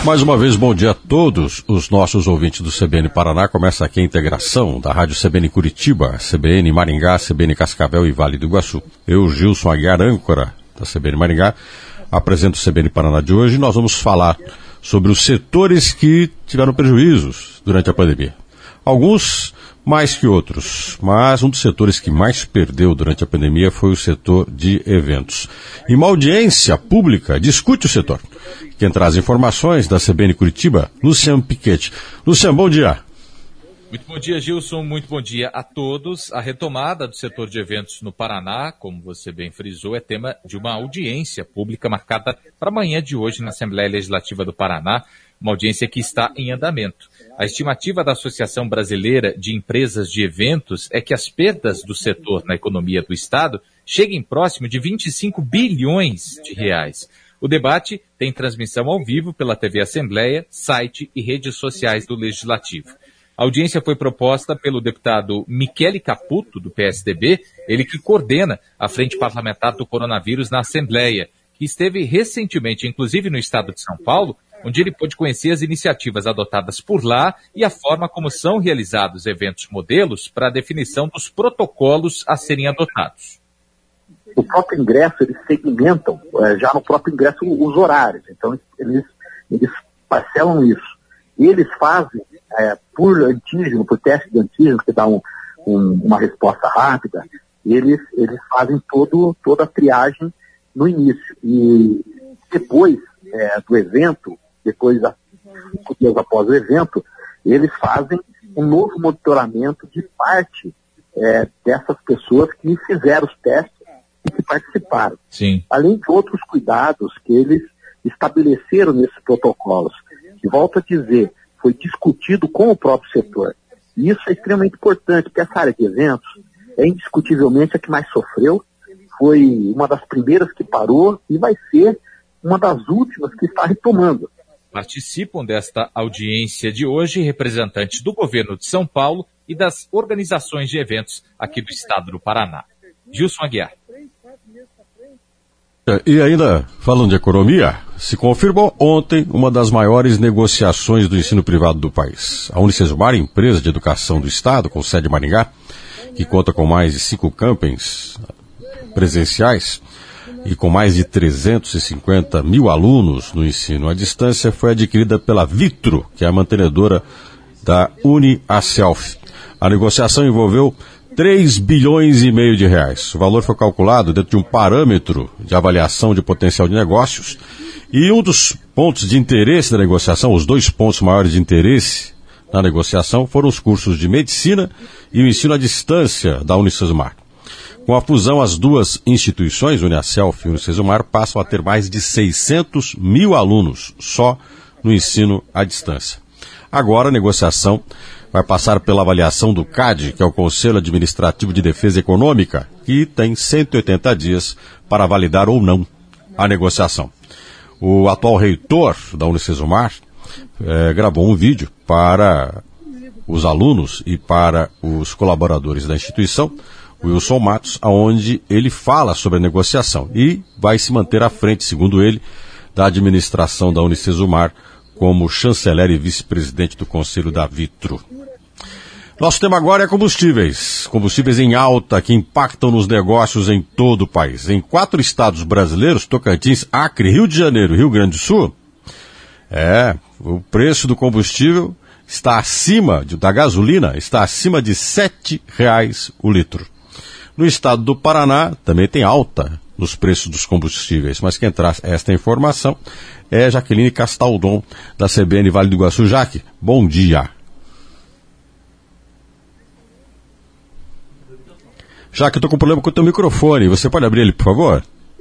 Mais uma vez, bom dia a todos os nossos ouvintes do CBN Paraná. Começa aqui a integração da Rádio CBN Curitiba, CBN Maringá, CBN Cascavel e Vale do Iguaçu. Eu, Gilson Aguiar, âncora da CBN Maringá, apresento o CBN Paraná de hoje. Nós vamos falar sobre os setores que tiveram prejuízos durante a pandemia. Alguns mais que outros, mas um dos setores que mais perdeu durante a pandemia foi o setor de eventos. E uma audiência pública discute o setor. Quem traz informações da CBN Curitiba, Luciano Piquete. Luciano, bom dia. Muito bom dia, Gilson. Muito bom dia a todos. A retomada do setor de eventos no Paraná, como você bem frisou, é tema de uma audiência pública marcada para amanhã de hoje na Assembleia Legislativa do Paraná, uma audiência que está em andamento. A estimativa da Associação Brasileira de Empresas de Eventos é que as perdas do setor na economia do Estado cheguem próximo de 25 bilhões de reais. O debate tem transmissão ao vivo pela TV Assembleia, site e redes sociais do Legislativo. A audiência foi proposta pelo deputado Michele Caputo, do PSDB, ele que coordena a Frente Parlamentar do Coronavírus na Assembleia, que esteve recentemente, inclusive no estado de São Paulo, onde ele pôde conhecer as iniciativas adotadas por lá e a forma como são realizados eventos modelos para a definição dos protocolos a serem adotados. O próprio ingresso, eles segmentam já no próprio ingresso os horários, então eles parcelam isso. E eles fazem por antígeno, por teste de antígeno, que dá uma resposta rápida, eles fazem toda a triagem no início. E depois do evento, depois, 5 dias após o evento, eles fazem um novo monitoramento de parte dessas pessoas que fizeram os testes e que participaram. Sim. Além de outros cuidados que eles estabeleceram nesses protocolos. E volto a dizer, foi discutido com o próprio setor. E isso é extremamente importante, porque essa área de eventos é indiscutivelmente a que mais sofreu, foi uma das primeiras que parou e vai ser uma das últimas que está retomando. Participam desta audiência de hoje representantes do governo de São Paulo e das organizações de eventos aqui do estado do Paraná. Gilson Aguiar. E ainda, falando de economia, se confirmou ontem uma das maiores negociações do ensino privado do país. A Unicesumar, empresa de educação do estado, com sede em Maringá, que conta com mais de 5 campings presenciais e com mais de 350 mil alunos no ensino à distância, foi adquirida pela Vitro, que é a mantenedora da UniAself. A negociação envolveu 3 bilhões e meio de reais. O valor foi calculado dentro de um parâmetro de avaliação de potencial de negócios. E um dos pontos de interesse da negociação, os 2 pontos maiores de interesse na negociação, foram os cursos de medicina e o ensino à distância da Unicesumar. Com a fusão, as duas instituições, UniAself e Unicesumar, passam a ter mais de 600 mil alunos só no ensino à distância. Agora a negociação vai passar pela avaliação do CAD, que é o Conselho Administrativo de Defesa Econômica, que tem 180 dias para validar ou não a negociação. O atual reitor da Unicesumar gravou um vídeo para os alunos e para os colaboradores da instituição, Wilson Matos, onde ele fala sobre a negociação e vai se manter à frente, segundo ele, da administração da Unicesumar como chanceler e vice-presidente do Conselho da Vitro. Nosso tema agora é combustíveis. Combustíveis em alta que impactam nos negócios em todo o país. Em 4 estados brasileiros, Tocantins, Acre, Rio de Janeiro e Rio Grande do Sul, o preço do combustível está acima, da gasolina, está acima de R$ 7,00 o litro. No estado do Paraná, também tem alta nos preços dos combustíveis, mas quem traz esta informação é Jaqueline Castaldon, da CBN Vale do Iguaçu. Jaque, bom dia. Jaque, eu estou com problema com o teu microfone, você pode abrir ele, por favor?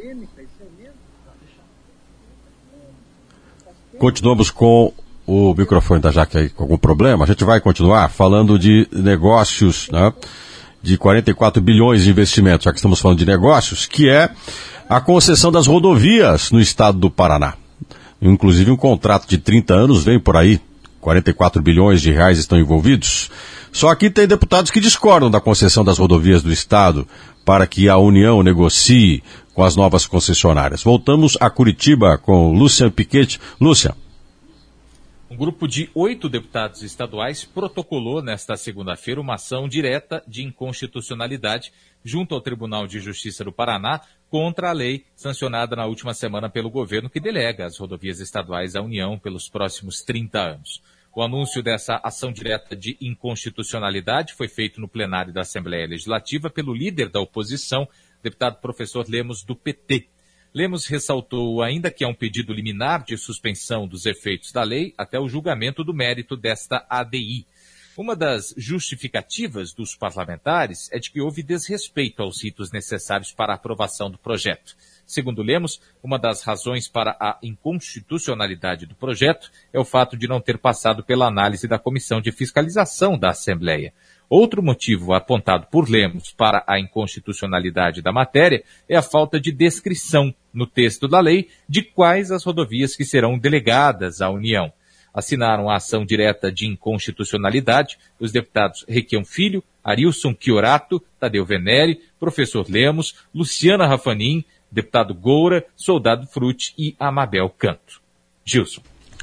Continuamos com o microfone da Jaque aí com algum problema. A gente vai continuar falando de negócios, né, de 44 bilhões de investimentos, já que estamos falando de negócios, que é a concessão das rodovias no estado do Paraná. Inclusive um contrato de 30 anos vem por aí, 44 bilhões de reais estão envolvidos. Só que tem deputados que discordam da concessão das rodovias do estado para que a União negocie com as novas concessionárias. Voltamos a Curitiba com Luciano Piquete. Lúcia. Um grupo de 8 deputados estaduais protocolou nesta segunda-feira uma ação direta de inconstitucionalidade junto ao Tribunal de Justiça do Paraná contra a lei sancionada na última semana pelo governo que delega as rodovias estaduais à União pelos próximos 30 anos. O anúncio dessa ação direta de inconstitucionalidade foi feito no plenário da Assembleia Legislativa pelo líder da oposição, deputado professor Lemos, do PT. Lemos ressaltou ainda que é um pedido liminar de suspensão dos efeitos da lei até o julgamento do mérito desta ADI. Uma das justificativas dos parlamentares é de que houve desrespeito aos ritos necessários para a aprovação do projeto. Segundo Lemos, uma das razões para a inconstitucionalidade do projeto é o fato de não ter passado pela análise da Comissão de Fiscalização da Assembleia. Outro motivo apontado por Lemos para a inconstitucionalidade da matéria é a falta de descrição no texto da lei de quais as rodovias que serão delegadas à União. Assinaram a ação direta de inconstitucionalidade os deputados Requião Filho, Arilson Chiorato, Tadeu Venere, professor Lemos, Luciana Rafanin, deputado Goura, Soldado Frutti e Amabel Canto. Gilson.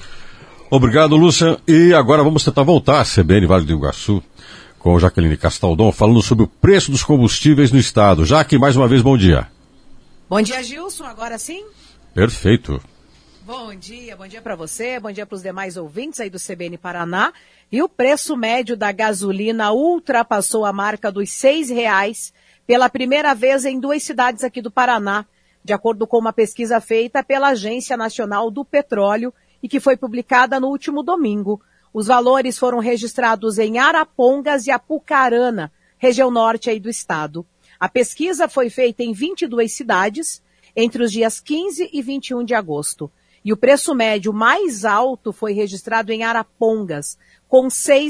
Obrigado, Lúcia. E agora vamos tentar voltar à CBN Vale do Iguaçu com Jaqueline Castaldon, falando sobre o preço dos combustíveis no estado. Jaque, mais uma vez, bom dia. Bom dia, Gilson. Agora sim? Perfeito. Bom dia para você, bom dia para os demais ouvintes aí do CBN Paraná. E o preço médio da gasolina ultrapassou a marca dos R$6 pela primeira vez em 2 cidades aqui do Paraná, de acordo com uma pesquisa feita pela Agência Nacional do Petróleo e que foi publicada no último domingo. Os valores foram registrados em Arapongas e Apucarana, região norte aí do estado. A pesquisa foi feita em 22 cidades, entre os dias 15 e 21 de agosto. E o preço médio mais alto foi registrado em Arapongas, com R$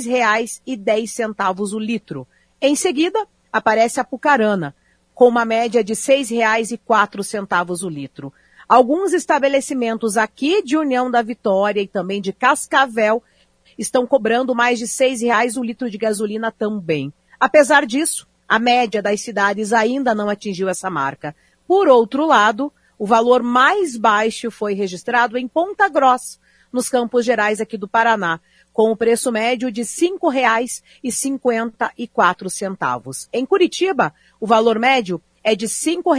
6,10 o litro. Em seguida, aparece Apucarana, com uma média de R$ 6,04 o litro. Alguns estabelecimentos aqui de União da Vitória e também de Cascavel estão cobrando mais de R$ 6 o litro de gasolina também. Apesar disso, a média das cidades ainda não atingiu essa marca. Por outro lado, o valor mais baixo foi registrado em Ponta Grossa, nos Campos Gerais aqui do Paraná, com o preço médio de R$ 5,54. Em Curitiba, o valor médio é de R$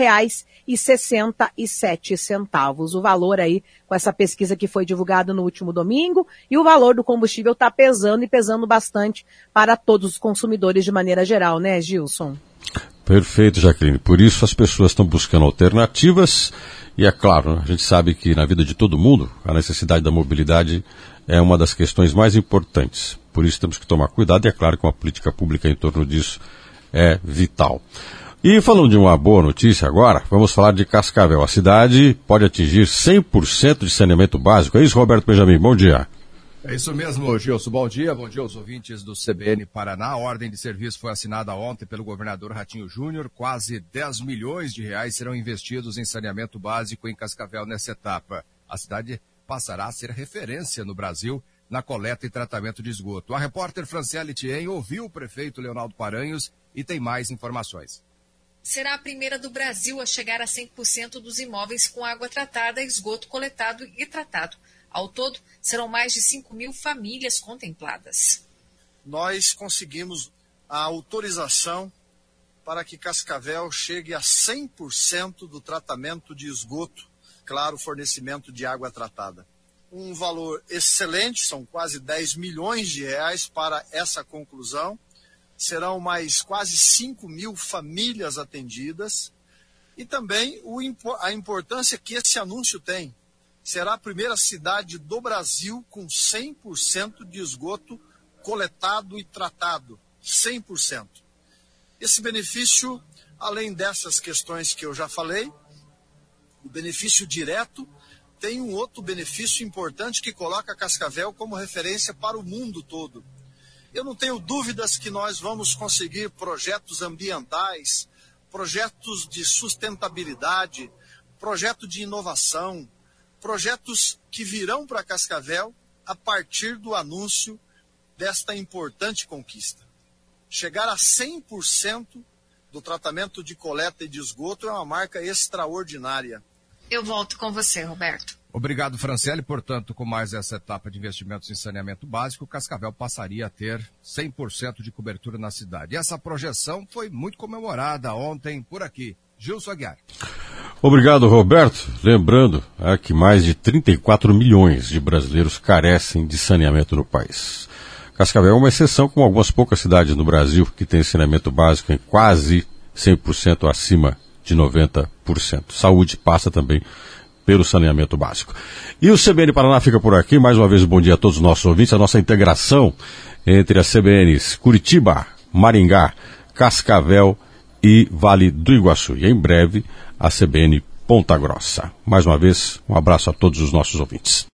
5,67. O valor aí, com essa pesquisa que foi divulgada no último domingo, e o valor do combustível está pesando e pesando bastante para todos os consumidores de maneira geral, né, Gilson? Perfeito, Jaqueline. Por isso as pessoas estão buscando alternativas e é claro, a gente sabe que na vida de todo mundo a necessidade da mobilidade é uma das questões mais importantes. Por isso temos que tomar cuidado e é claro que uma política pública em torno disso é vital. E falando de uma boa notícia agora, vamos falar de Cascavel. A cidade pode atingir 100% de saneamento básico. É isso, Roberto Benjamin? Bom dia. É isso mesmo, Gilson. Bom dia aos ouvintes do CBN Paraná. A ordem de serviço foi assinada ontem pelo governador Ratinho Júnior. Quase 10 milhões de reais serão investidos em saneamento básico em Cascavel nessa etapa. A cidade passará a ser referência no Brasil na coleta e tratamento de esgoto. A repórter Franciele Thien ouviu o prefeito Leonardo Paranhos e tem mais informações. Será a primeira do Brasil a chegar a 100% dos imóveis com água tratada, esgoto coletado e tratado. Ao todo, serão mais de 5.000 famílias contempladas. Nós conseguimos a autorização para que Cascavel chegue a 100% do tratamento de esgoto, claro, fornecimento de água tratada. Um valor excelente, são quase 10 milhões de reais para essa conclusão. Serão mais quase 5.000 famílias atendidas. E também a importância que esse anúncio tem. Será a primeira cidade do Brasil com 100% de esgoto coletado e tratado. 100%. Esse benefício, além dessas questões que eu já falei, o benefício direto, tem um outro benefício importante que coloca Cascavel como referência para o mundo todo. Eu não tenho dúvidas que nós vamos conseguir projetos ambientais, projetos de sustentabilidade, projeto de inovação, projetos que virão para Cascavel a partir do anúncio desta importante conquista. Chegar a 100% do tratamento de coleta e de esgoto é uma marca extraordinária. Eu volto com você, Roberto. Obrigado, Franciele. Portanto, com mais essa etapa de investimentos em saneamento básico, Cascavel passaria a ter 100% de cobertura na cidade. E essa projeção foi muito comemorada ontem por aqui. Gilson Aguiar. Obrigado, Roberto. Lembrando que mais de 34 milhões de brasileiros carecem de saneamento no país. Cascavel é uma exceção, como algumas poucas cidades no Brasil que têm saneamento básico em quase 100% acima de 90%. Saúde passa também pelo saneamento básico. E o CBN Paraná fica por aqui. Mais uma vez, bom dia a todos os nossos ouvintes. A nossa integração entre as CBNs Curitiba, Maringá, Cascavel e Vale do Iguaçu. E em breve, a CBN Ponta Grossa. Mais uma vez, um abraço a todos os nossos ouvintes.